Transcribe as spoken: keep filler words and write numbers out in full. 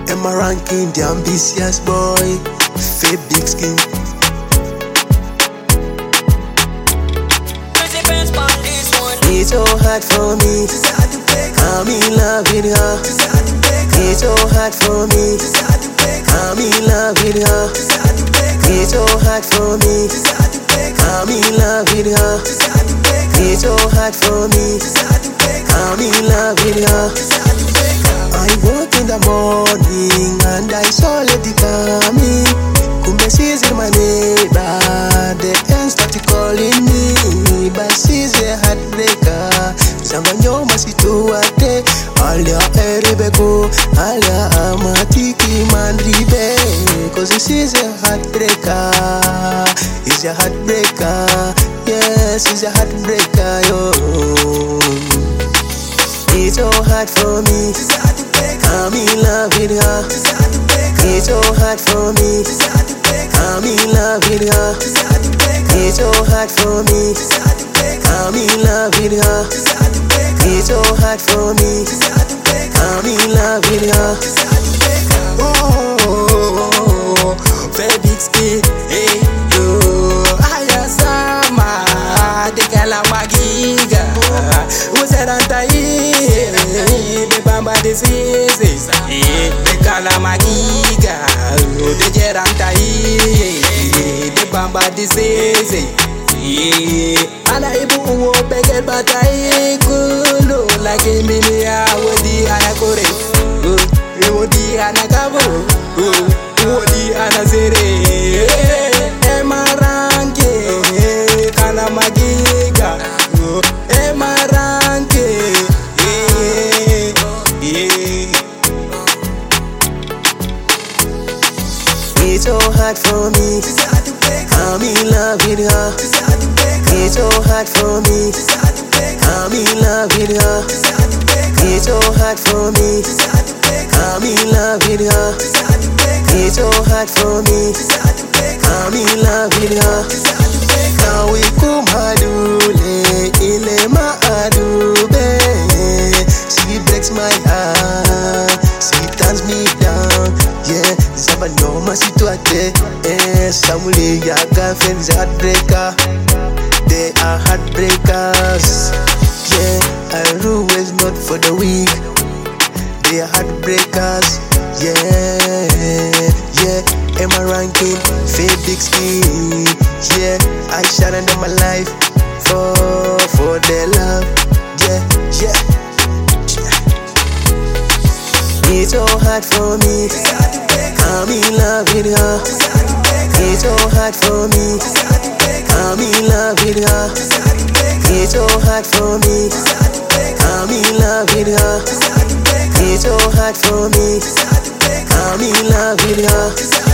Am I ranking the ambitious boy? Fake big skin. It's so hard for me. I'm in love with her. It's so hard for me. I'm in love with her. It's so hard for me. I'm in love with her. It's so hard for me. I'm in love with her. I woke in the morning and I saw Lady coming. Kumbe she's in my neighbor. The end started calling me, but she's a heartbreaker. Zanganyo masituate, alia eribeko, alia amatiki mandribe. Cause she's a heartbreaker. She's a heartbreaker. Yes, she's a heartbreaker, yo. It's so hard for me. I'm in love with her. It's so hard for me. I'm in love with her. It's so hard for me. I'm in love with her. It's so hard for me. I'm in love with her. Oh, very big skin. Hey, yo. Ayasama, de Kalamagiga. Who's that anti? The Bamba disease. The Kalamagiga. The Gerantai. The Bamba disease. Ana ibu uwo peke batai kulo like mini ya wodi ana kore wodi ana kabo wodi ana zere emaranke kana magiga emaranke it's so hard for me. I'm in love with her. It's so hard for me. I'm in love with her. It's so hard for me. I'm in love with her. It's so hard for me. I'm in love with her. Now we come adule ile maadube. She breaks my heart. She turns me down. Yeah, zaba no masituate. Eh, samuli ya girlfriend is heartbreaker. They are heartbreakers. Yeah, I always not for the weak. They are heartbreakers. Yeah, yeah. Am I ranking? Fake big skin. Yeah, I shine under my life for for their love. Yeah, yeah. It's so hard for me. I'm in love with her. It's so hard for me. I'm in love with her. It's so hard for me. I'm in love with her. It's so hard for me. I'm in love with her.